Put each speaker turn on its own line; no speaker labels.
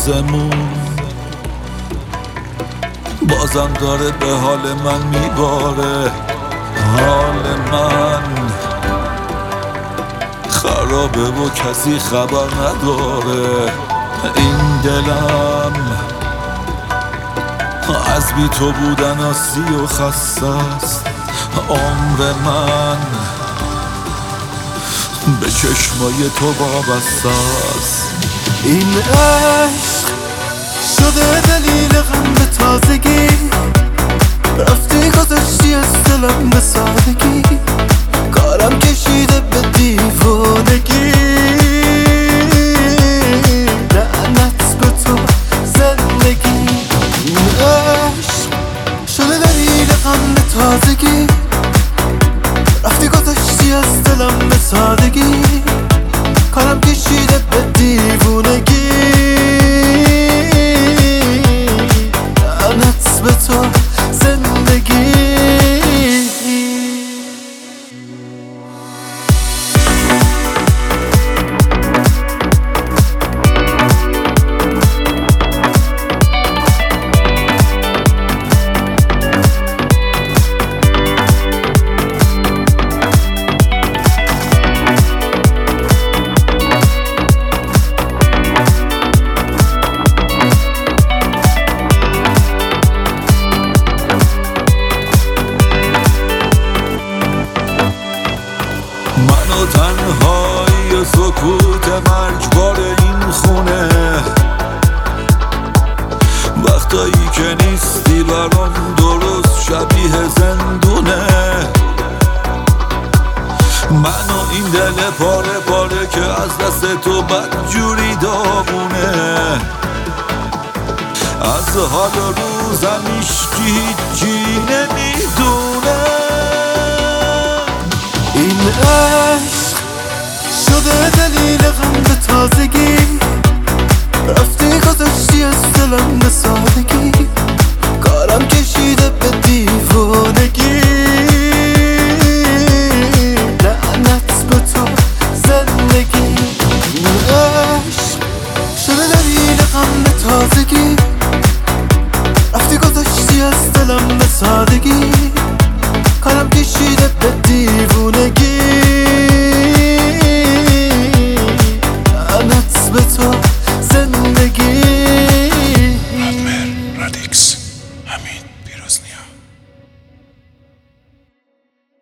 آسمون بازم داره به حال من میباره. حال من خرابه و کسی خبر نداره. این دلم از بی تو بودن آسی و خسته است. عمر من به چشمای تو وابسته است.
این عشق شده دلیل غم به تازگی، رفتی گذاشتی از دلم به سادگی، کارم کشیده به دیوانگی. لعنت به تو زندگی. این عشق شده دلیل غم به تازگی، رفتی گذاشتی از دلم به سادگی، کارم کشیده به دیوانگی. لعنت به تو زندگی.
من و تنهایی و سکوت مرگبار این خونه، وقتایی که نیستی برام درست شبیه زندونه. من و این دل پاره پاره که از دست تو بدجوری داغونه. از حال روزم هیچکی هیچی نمیدونه.
این عشق شده دلیل غم به تازگی، رفتی گذاشتی از دلم به سادگی، کارم کشیده به دیوانگی. لعنت به تو زندگی. این عشق شده دلیل غم به تازگی، رفتی گذاشتی از دلم به سادگی، کارم کشیده به دیوانگی. لعنت به تو زندگی.
رادمهر رادیکس، حمید پیروزنیا.